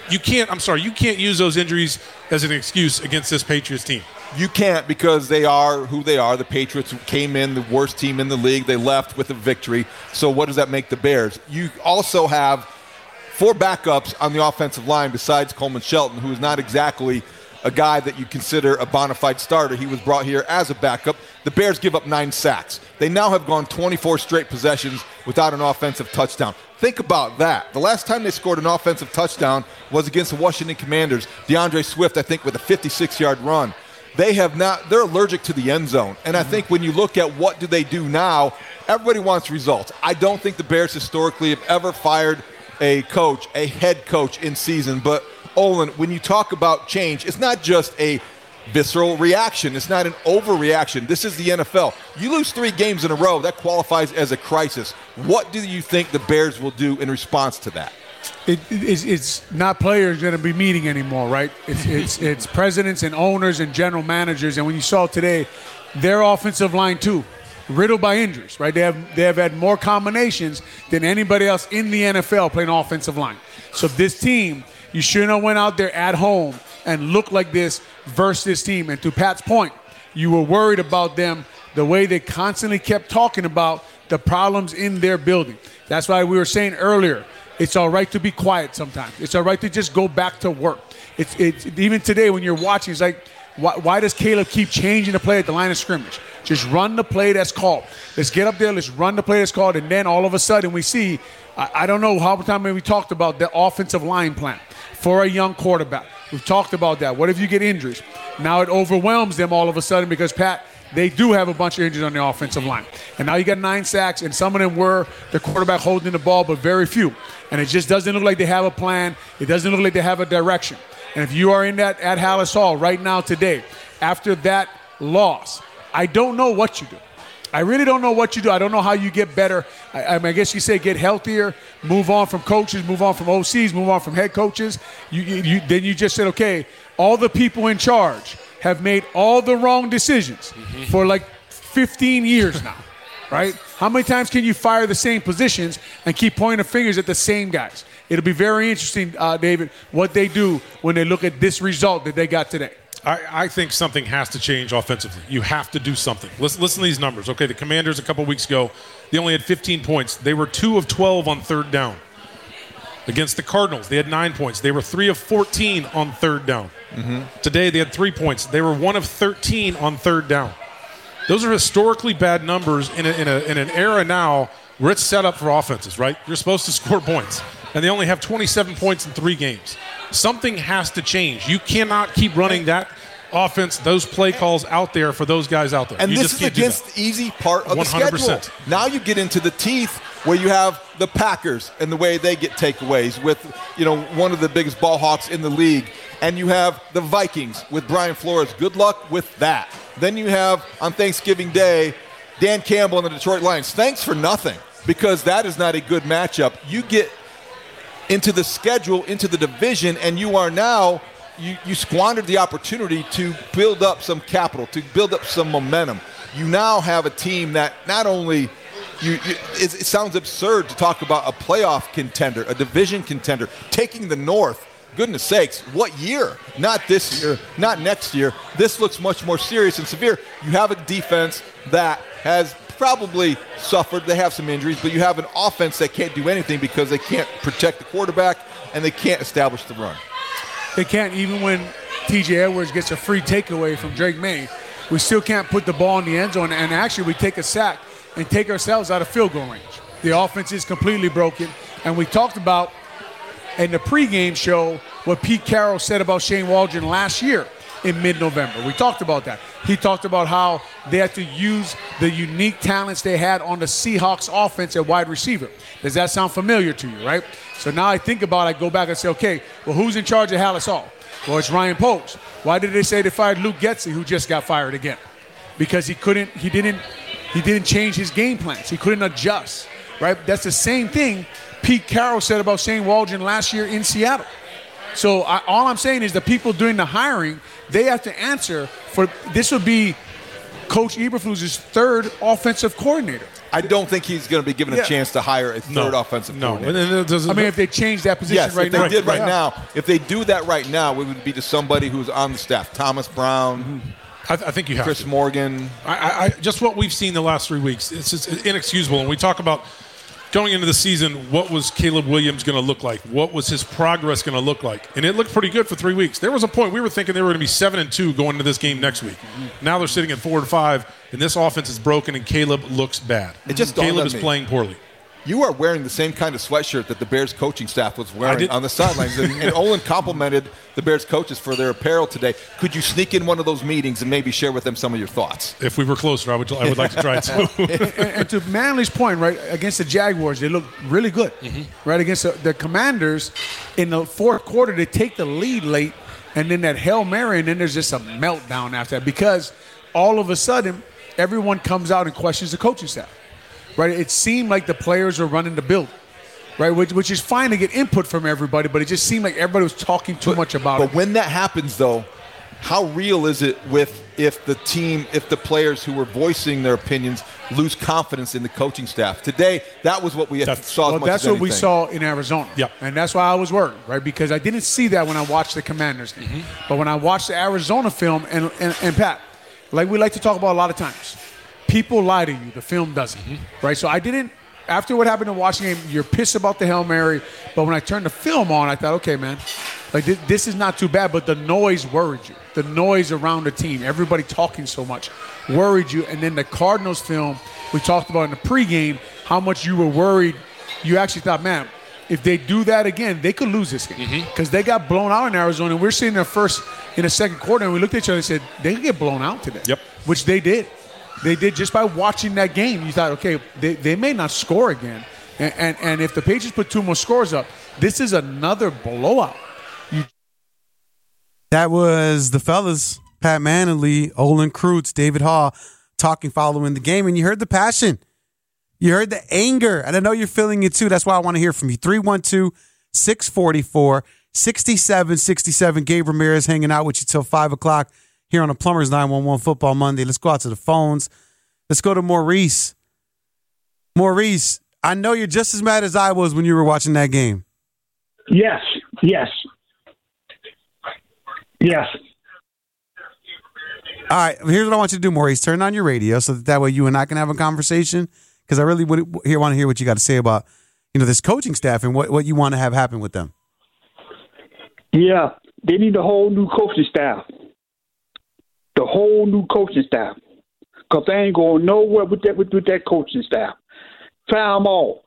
can't use those injuries as an excuse against this Patriots team. You can't, because they are who they are. The Patriots came in the worst team in the league. They left with a victory. So what does that make the Bears? You also have 4 backups on the offensive line besides Coleman Shelton, who is not exactly a guy that you consider a bona fide starter. He was brought here as a backup. The Bears give up 9 sacks. They now have gone 24 straight possessions without an offensive touchdown. Think about that. The last time they scored an offensive touchdown was against the Washington Commanders. DeAndre Swift, I think, with a 56-yard run. They're allergic to the end zone. And I think when you look at what do they do now, everybody wants results. I don't think the Bears historically have ever fired a head coach in season. But, Olin, when you talk about change, it's not just a visceral reaction. It's not an overreaction. This is the NFL. You lose 3 games in a row, that qualifies as a crisis. What do you think the Bears will do in response to that? It's not players going to be meeting anymore, right? It's presidents and owners and general managers. And when you saw today, their offensive line too, riddled by injuries, right? They have had more combinations than anybody else in the NFL playing offensive line. So this team, you shouldn't have went out there at home and looked like this versus this team. And to Pat's point, you were worried about them the way they constantly kept talking about the problems in their building. That's why we were saying earlier, it's all right to be quiet sometimes. It's all right to just go back to work. It's even today when you're watching, it's like, why does Caleb keep changing the play at the line of scrimmage? Just run the play that's called. Let's get up there, let's run the play that's called, and then all of a sudden we see, I don't know how many times we talked about the offensive line plan for a young quarterback. We've talked about that. What if you get injuries? Now it overwhelms them all of a sudden because, Pat, they do have a bunch of injuries on the offensive line. And now you got 9 sacks, and some of them were the quarterback holding the ball, but very few. And it just doesn't look like they have a plan. It doesn't look like they have a direction. And if you are in that at Hallis Hall right now today, after that loss, I don't know what you do. I really don't know what you do. I don't know how you get better. I guess you say get healthier, move on from coaches, move on from OCs, move on from head coaches. Then you just said, okay, all the people in charge have made all the wrong decisions for like 15 years now, right? How many times can you fire the same positions and keep pointing fingers at the same guys? It'll be very interesting, David, what they do when they look at this result that they got today. I think something has to change offensively. You have to do something. Listen to these numbers. Okay, the Commanders a couple weeks ago, they only had 15 points. They were 2 of 12 on third down. Against the Cardinals, they had 9 points. They were 3 of 14 on third down. Today, they had 3 points. They were 1 of 13 on third down. Those are historically bad numbers in an era now where it's set up for offenses, right? You're supposed to score points, and they only have 27 points in 3 games. Something has to change. You cannot keep running that offense, those play calls out there for those guys out there. And you this just is against the easy part of 100%. The schedule. Now you get into the teeth where you have the Packers and the way they get takeaways with, one of the biggest ball hawks in the league. And you have the Vikings with Brian Flores. Good luck with that. Then you have, on Thanksgiving Day, Dan Campbell and the Detroit Lions. Thanks for nothing, because that is not a good matchup. You get into the schedule, into the division, and you are now you squandered the opportunity to build up some capital, to build up some momentum. You now have a team that not only it sounds absurd to talk about a playoff contender, a division contender, taking the North. Goodness sakes, what year? Not this year, not next year. This looks much more serious and severe. You have a defense that has probably suffered. They have some injuries, but you have an offense that can't do anything because they can't protect the quarterback and they can't establish the run. They can't, even when T.J. Edwards gets a free takeaway from Drake May, we still can't put the ball in the end zone, and actually we take a sack and take ourselves out of field goal range. The offense is completely broken, and we talked about in the pregame show what Pete Carroll said about Shane Waldron last year in mid-November. We talked about that. He talked about how they had to use the unique talents they had on the Seahawks offense at wide receiver. Does that sound familiar to you, right? So now I think about it, I go back and say, okay, well, who's in charge of Hallis Hall? Well, it's Ryan Post. Why did they say they fired Luke Getsy, who just got fired again? Because he didn't change his game plans. He couldn't adjust, right? That's the same thing Pete Carroll said about Shane Waldron last year in Seattle. So all I'm saying is the people doing the hiring they have to answer for this. Would be Coach Eberflus's third offensive coordinator. I don't think he's going to be given a chance to hire a third offensive coordinator. I mean, if they change that position right now. If they did right now, if they do that right now, it would be to somebody who's on the staff. Thomas Brown. I think you have Chris Morgan. I just what we've seen the last 3 weeks, it's just inexcusable. And we talk about going into the season, what was Caleb Williams going to look like? What was his progress going to look like? And it looked pretty good for 3 weeks. There was a point we were thinking they were going to be 7-2 going into this game next week. Now they're sitting at 4-5, and this offense is broken, and Caleb looks bad. Caleb is playing poorly. You are wearing the same kind of sweatshirt that the Bears coaching staff was wearing on the sidelines. And Olin complimented the Bears coaches for their apparel today. Could you sneak in one of those meetings and maybe share with them some of your thoughts? If we were closer, I would like to try it too. and to Manley's point, right, against the Jaguars, they look really good. Right, against the Commanders, in the fourth quarter, they take the lead late, and then that Hail Mary, and then there's just a meltdown after that because all of a sudden, everyone comes out and questions the coaching staff. Right, it seemed like the players were running the build, right, which is fine to get input from everybody, but it just seemed like everybody was talking too much about it. But when that happens, though, how real is it if the players who were voicing their opinions lose confidence in the coaching staff? Today, that was what we saw. Well, that's what we saw in Arizona. Yep. And that's why I was worried, right, because I didn't see that when I watched the Commanders game. But when I watched the Arizona film, and Pat, like we like to talk about a lot of times, people lie to you. The film doesn't, right? So I didn't. After what happened in watching the game, you're pissed about the Hail Mary. But when I turned the film on, I thought, okay, man, like this is not too bad. But the noise worried you. The noise around the team, everybody talking so much, worried you. And then the Cardinals film, we talked about in the pregame, how much you were worried. You actually thought, man, if they do that again, they could lose this game because they got blown out in Arizona. And we're seeing their first in the second quarter, and we looked at each other and said they could get blown out today. Yep. Which they did. They did just by watching that game. You thought, okay, they may not score again. And if the Patriots put 2 more scores up, this is another blowout. That was the fellas, Pat Manley, Olin Kreutz, David Hall, talking following the game. And you heard the passion. You heard the anger. And I know you're feeling it too. That's why I want to hear from you. 312-644-6767. Gabe Ramirez hanging out with you till 5 o'clock. Here on the Plumbers 911 Football Monday. Let's go out to the phones. Let's go to Maurice. Maurice, I know you're just as mad as I was when you were watching that game. Yes. All right, here's what I want you to do, Maurice. Turn on your radio so that way you and I can have a conversation because I really want to hear what you got to say about this coaching staff and what you want to have happen with them. Yeah, they need a whole new coaching staff. The whole new coaching staff, because they ain't going nowhere with that coaching staff. Fire them all.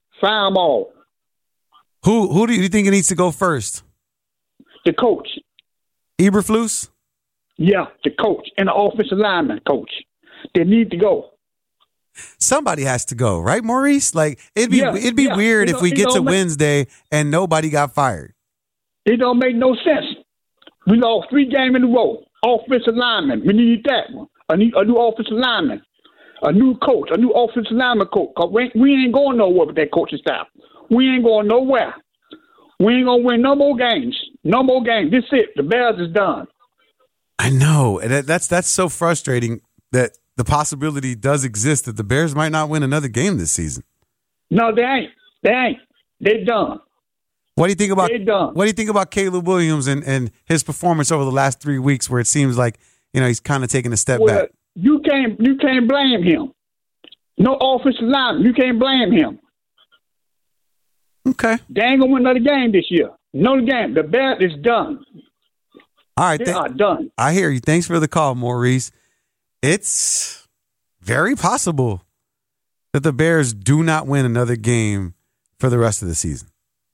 Who do you think needs to go first? The coach. Eberflus? Yeah, the coach and the offensive lineman coach. They need to go. Somebody has to go, right, Maurice? Like it'd be weird if we get to Wednesday and nobody got fired. It don't make no sense. We lost 3 games in a row. Offensive lineman, we need that one. A new offensive lineman, a new coach, a new offensive lineman coach. Cause we ain't going nowhere with that coaching staff. We ain't going nowhere. We ain't gonna win no more games. No more games. This it. The Bears is done. I know, and that's so frustrating that the possibility does exist that the Bears might not win another game this season. No, they ain't. They're done. What do you think about Caleb Williams and his performance over the last 3 weeks, where it seems like he's kind of taking a step back? You can't blame him. No offensive lineman. You can't blame him. Okay. They ain't gonna win another game this year. Another game. The Bears is done. All right, they are done. I hear you. Thanks for the call, Maurice. It's very possible that the Bears do not win another game for the rest of the season.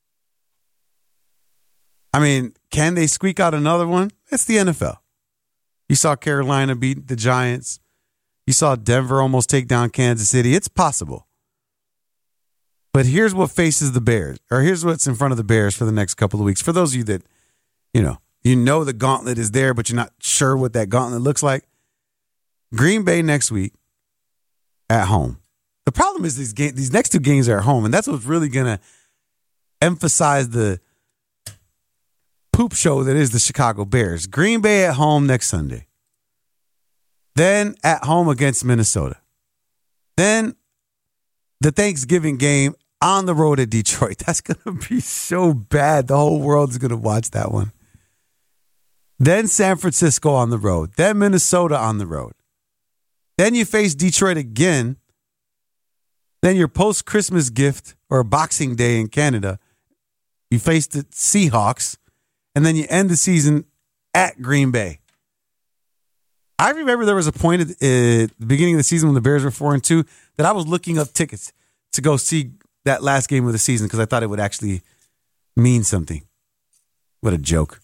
I mean, can they squeak out another one? It's the NFL. You saw Carolina beat the Giants. You saw Denver almost take down Kansas City. It's possible. But here's what faces the Bears, or here's what's in front of the Bears for the next couple of weeks. For those of you that, you know the gauntlet is there, but you're not sure what that gauntlet looks like. Green Bay next week at home. The problem is these next 2 games are at home, and that's what's really going to emphasize the poop show that is the Chicago Bears. Green Bay at home next Sunday. Then at home against Minnesota. Then the Thanksgiving game on the road at Detroit. That's going to be so bad. The whole world's going to watch that one. Then San Francisco on the road. Then Minnesota on the road. Then you face Detroit again. Then your post-Christmas gift or Boxing Day in Canada, you face the Seahawks. And then you end the season at Green Bay. I remember there was a point at the beginning of the season when the Bears were 4-2 that I was looking up tickets to go see that last game of the season because I thought it would actually mean something. What a joke.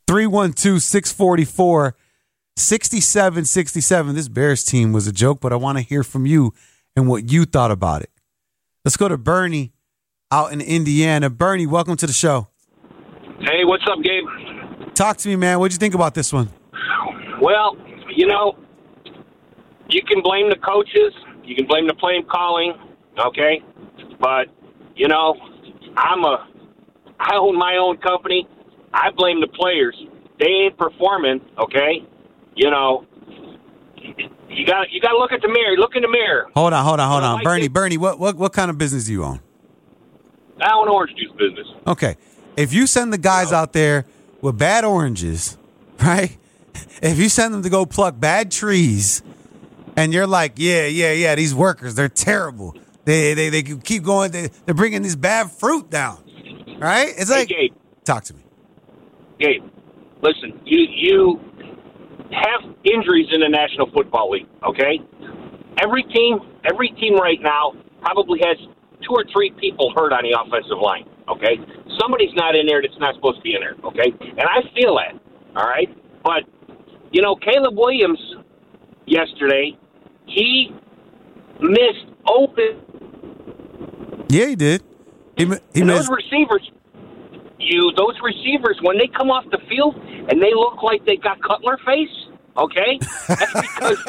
312-644-6767. This Bears team was a joke, but I want to hear from you and what you thought about it. Let's go to Bernie out in Indiana. Bernie, welcome to the show. Hey, what's up, Gabe? Talk to me, man. What'd you think about this one? Well, you can blame the coaches. You can blame the play calling, okay? But, I own my own company. I blame the players. They ain't performing, okay? You got to look at the mirror. Look in the mirror. Hold on. Bernie, what kind of business do you own? I own orange juice business. Okay. If you send the guys out there with bad oranges, right? If you send them to go pluck bad trees, and you're like, yeah, these workers, they're terrible. They keep going. They're bringing this bad fruit down, right? It's like, Gabe, talk to me. Gabe, listen, you have injuries in the National Football League, okay? Every team right now probably has 2 or 3 people hurt on the offensive line, okay? Somebody's not in there that's not supposed to be in there, okay? And I feel that, all right? But, Caleb Williams yesterday, he missed open. Yeah, he did. He missed. Those receivers, when they come off the field and they look like they got Cutler face, okay? That's because,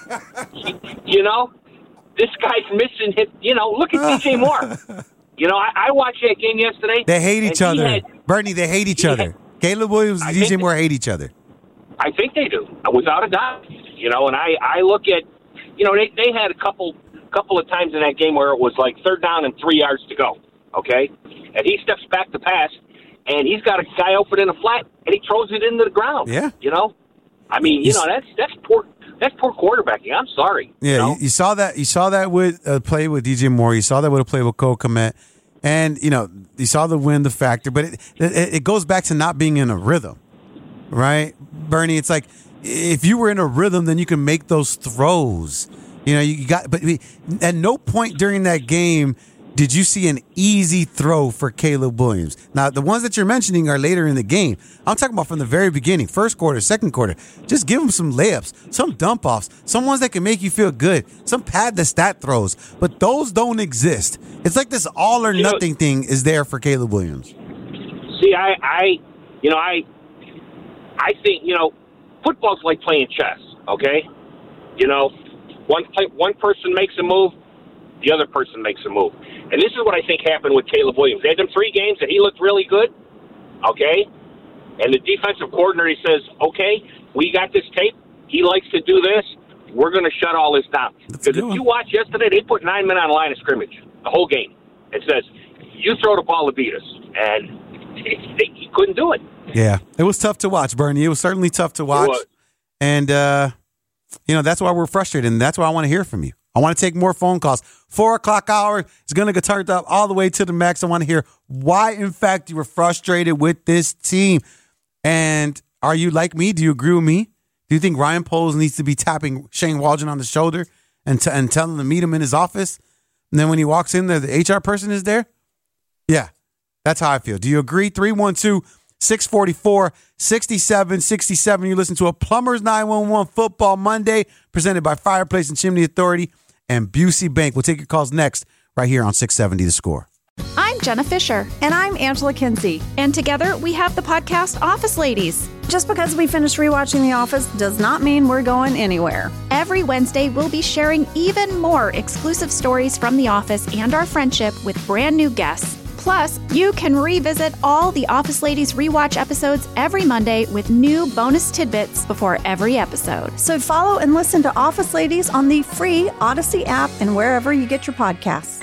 this guy's missing his, look at DJ Moore. I watched that game yesterday. They hate each other. Bernie, they hate each other. Caleb Williams and DJ Moore hate each other. I think they do, without a doubt. And I look at, they had a couple of times in that game where it was like 3rd down and 3 yards to go, okay? And he steps back to pass, and he's got a guy open in the flat, and he throws it into the ground. Yeah. I mean, that's poor quarterbacking. I'm sorry. Yeah, you saw that. You saw that with a play with DJ Moore. You saw that with a play with Cole Kmet. And, you saw the the factor. But it goes back to not being in a rhythm, right? Bernie, it's like if you were in a rhythm, then you can make those throws. But at no point during that game did you see an easy throw for Caleb Williams. Now, the ones that you're mentioning are later in the game. I'm talking about from the very beginning, first quarter, second quarter. Just give him some layups, some dump offs, some ones that can make you feel good, some pad the stat throws. But those don't exist. It's like this all or nothing thing is there for Caleb Williams. See, I think, football's like playing chess, okay? One person makes a move, the other person makes a move. And this is what I think happened with Caleb Williams. They had them 3 games and he looked really good, okay? And the defensive coordinator says, okay, we got this tape. He likes to do this. We're going to shut all this down. Because if you watch yesterday, they put 9 men on the line of scrimmage the whole game. It says, you throw the ball to beat us. And he couldn't do it. Yeah, it was tough to watch, Bernie. It was certainly tough to watch. And, that's why we're frustrated, and that's why I want to hear from you. I want to take more phone calls. 4 o'clock hour is going to get turned up all the way to the max. I want to hear why, in fact, you were frustrated with this team. And are you like me? Do you agree with me? Do you think Ryan Poles needs to be tapping Shane Waldron on the shoulder and telling him to meet him in his office? And then when he walks in there, the HR person is there? Yeah, that's how I feel. Do you agree? 312-644-6767. You listen to a Plumbers 911 Football Monday presented by Fireplace and Chimney Authority and Busey Bank. We'll take your calls next right here on 670 The Score. I'm Jenna Fisher. And I'm Angela Kinsey. And together we have the podcast Office Ladies. Just because we finished rewatching The Office does not mean we're going anywhere. Every Wednesday, we'll be sharing even more exclusive stories from The Office and our friendship with brand new guests. Plus, you can revisit all the Office Ladies rewatch episodes every Monday with new bonus tidbits before every episode. So follow and listen to Office Ladies on the free Odyssey app and wherever you get your podcasts.